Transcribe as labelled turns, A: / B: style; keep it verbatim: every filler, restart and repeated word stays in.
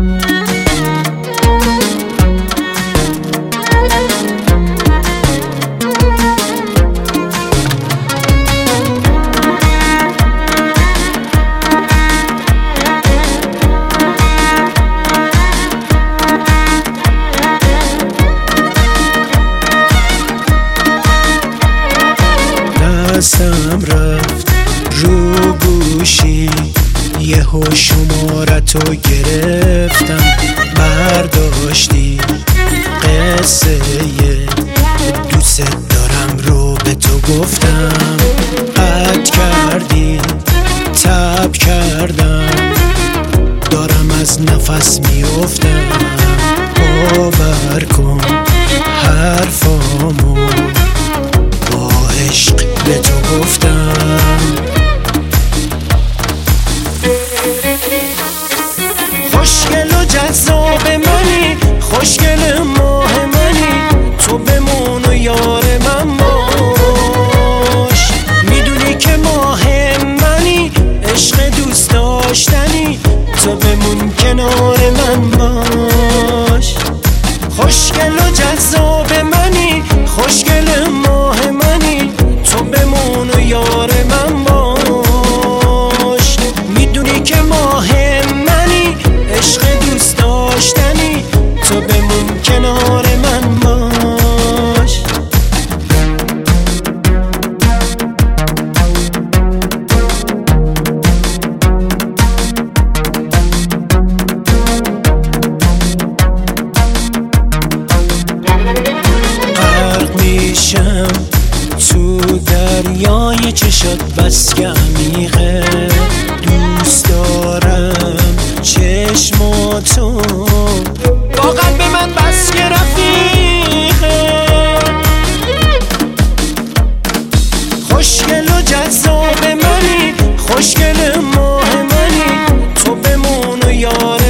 A: دستم رفت رو گوشی، یهو شمارتو گرفتم، برداشتی قصه دوست دارم رو به تو گفتم، قطع کردی تب کردم، دارم از نفس میافتم، باور کن حرفامو با عشق به تو گفتم. خوشگل و جذاب منی، خوشگل ماه منی، تو بمون و یار من باش، میدونی که ماه منی، عشق دوست داشتنی، تو بمون کنار من باش. خوشگل و جذاب منی، خوشگل ماه منی، تو بمون و یار من باش، میدونی که ماه منی، عشق دوست داشتنی، تو بمون کنار من باش. غرق میشم تو دریای چشات بس که عمیقه، دوست دارم چشماتو، واقعا به من بس که رفیقه. خوشگل و جذاب منی، خوشگل ماه منی، تو بمون و یار